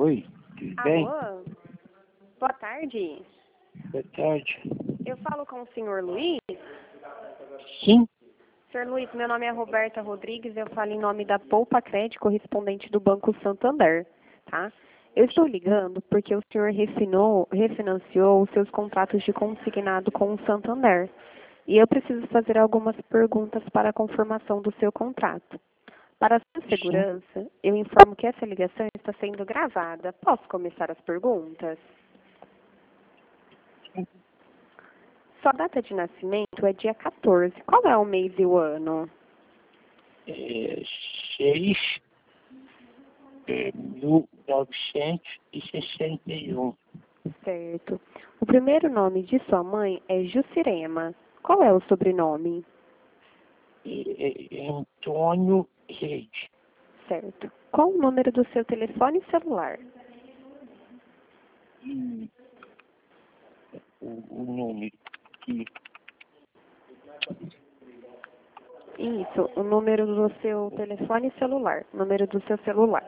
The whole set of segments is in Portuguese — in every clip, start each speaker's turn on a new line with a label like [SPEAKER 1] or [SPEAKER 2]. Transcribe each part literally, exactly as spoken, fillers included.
[SPEAKER 1] Oi, tudo bem?
[SPEAKER 2] Alô? Boa tarde.
[SPEAKER 1] Boa tarde.
[SPEAKER 2] Eu falo com o senhor Luiz?
[SPEAKER 1] Sim?
[SPEAKER 2] senhor Luiz, meu nome é Roberta Rodrigues, eu falo em nome da Poupa Crédito, correspondente do Banco Santander, tá? Eu estou ligando porque o senhor refinou, refinanciou os seus contratos de consignado com o Santander. E eu preciso fazer algumas perguntas para a confirmação do seu contrato. Para a sua segurança, eu informo que essa ligação está sendo gravada. Posso começar as perguntas? Sua data de nascimento é dia quatorze. Qual é o mês e o ano?
[SPEAKER 1] É, seis de mil novecentos e sessenta e um.
[SPEAKER 2] Certo. O primeiro nome de sua mãe é Jucirema. Qual é o sobrenome?
[SPEAKER 1] É, é, Antônio Reis.
[SPEAKER 2] Certo. Qual o número do seu telefone celular?
[SPEAKER 1] E o, o número que
[SPEAKER 2] Isso, o número do seu telefone celular. Número do seu celular.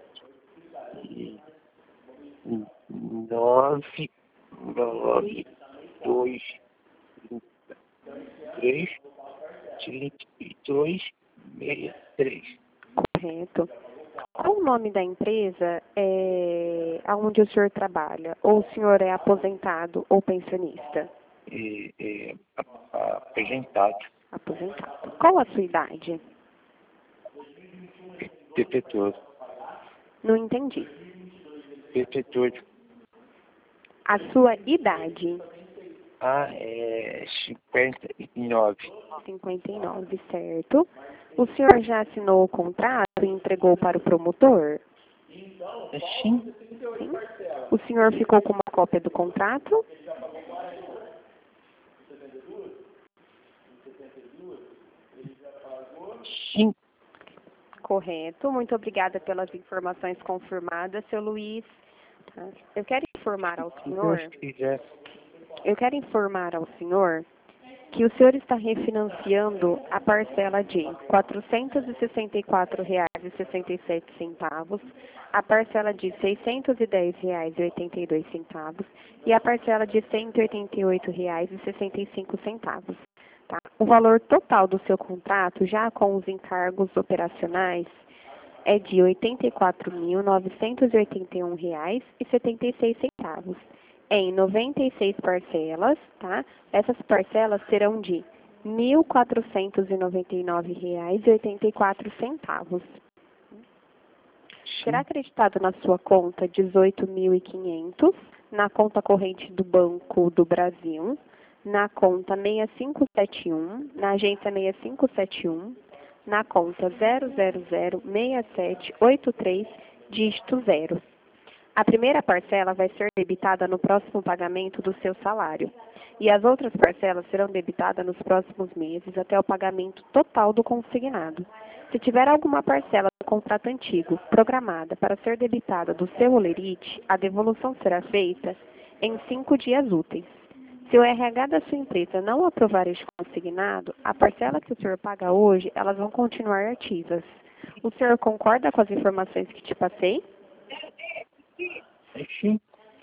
[SPEAKER 1] nove nove dois três trinta e dois sessenta e três.
[SPEAKER 2] Correto. Qual o nome da empresa é, onde o senhor trabalha? Ou o senhor é aposentado ou pensionista?
[SPEAKER 1] É, é, a- a- apresentado.
[SPEAKER 2] Aposentado. Qual a sua idade?
[SPEAKER 1] Detetor.
[SPEAKER 2] Não entendi.
[SPEAKER 1] Detetor.
[SPEAKER 2] A sua idade?
[SPEAKER 1] Ah, é cinquenta e nove.
[SPEAKER 2] cinquenta e nove, certo. O senhor já assinou o contrato e entregou para o promotor?
[SPEAKER 1] Sim,
[SPEAKER 2] Sim. O senhor ficou com uma cópia do contrato?
[SPEAKER 1] sim.
[SPEAKER 2] Correto. Muito obrigada pelas informações confirmadas, seu Luiz. Tá. Eu quero informar ao
[SPEAKER 1] Se Deus
[SPEAKER 2] senhor,
[SPEAKER 1] quiser.
[SPEAKER 2] eu quero informar ao senhor que o senhor está refinanciando a parcela de quatrocentos e sessenta e quatro reais e sessenta e sete centavos, a parcela de seiscentos e dez reais e oitenta e dois centavos e a parcela de cento e oitenta e oito reais e sessenta e cinco centavos. Tá? O valor total do seu contrato, já com os encargos operacionais, é de oitenta e quatro mil novecentos e oitenta e um reais e setenta e seis centavos. Em noventa e seis parcelas, tá? Essas parcelas serão de mil quatrocentos e noventa e nove reais e oitenta e quatro centavos. Será
[SPEAKER 1] Sim,
[SPEAKER 2] acreditado na sua conta dezoito mil e quinhentos, na conta corrente do Banco do Brasil, na conta seis cinco sete um, na agência seis cinco sete um, na conta zero zero zero seis sete oito três, dígito zero. A primeira parcela vai ser debitada no próximo pagamento do seu salário. E as outras parcelas serão debitadas nos próximos meses até o pagamento total do consignado. Se tiver alguma parcela do contrato antigo programada para ser debitada do seu holerite, a devolução será feita em cinco dias úteis. Se o R H da sua empresa não aprovar este consignado, a parcela que o senhor paga hoje, elas vão continuar ativas. O senhor concorda com as informações que te passei?
[SPEAKER 1] sim,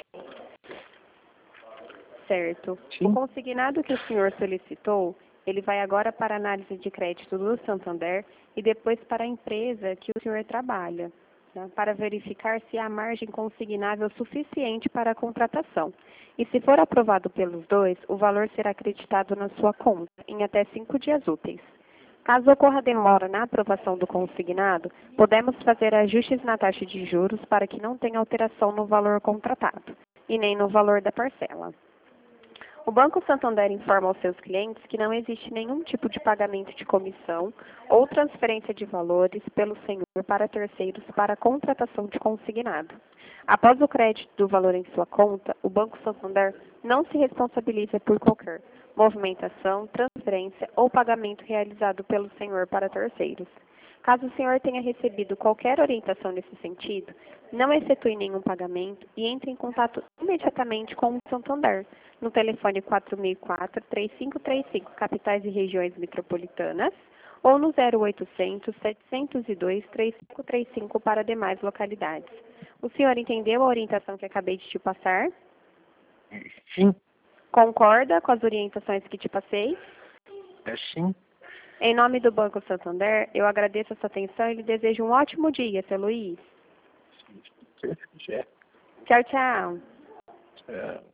[SPEAKER 2] Certo. O
[SPEAKER 1] sim.
[SPEAKER 2] consignado que o senhor solicitou, ele vai agora para a análise de crédito do Santander e depois para a empresa que o senhor trabalha, né, para verificar se há margem consignável suficiente para a contratação. E se for aprovado pelos dois, o valor será acreditado na sua conta em até cinco dias úteis. Caso ocorra demora na aprovação do consignado, podemos fazer ajustes na taxa de juros para que não tenha alteração no valor contratado e nem no valor da parcela. O Banco Santander informa aos seus clientes que não existe nenhum tipo de pagamento de comissão ou transferência de valores pelo senhor para terceiros para a contratação de consignado. Após o crédito do valor em sua conta, o Banco Santander não se responsabiliza por qualquer movimentação, transferência ou pagamento realizado pelo senhor para terceiros. Caso o senhor tenha recebido qualquer orientação nesse sentido, não efetue nenhum pagamento e entre em contato imediatamente com o Santander, no telefone quatro mil e quatro, três cinco três cinco, capitais e regiões metropolitanas, ou no zero oitocentos, setecentos e dois, trinta e cinco trinta e cinco para demais localidades. O senhor entendeu a orientação que acabei de te passar?
[SPEAKER 1] Sim,
[SPEAKER 2] Concorda com as orientações que te passei?
[SPEAKER 1] é sim.
[SPEAKER 2] Em nome do Banco Santander, eu agradeço a sua atenção e lhe desejo um ótimo dia, seu Luiz.
[SPEAKER 1] Se você quiser.
[SPEAKER 2] Tchau, tchau.
[SPEAKER 1] É,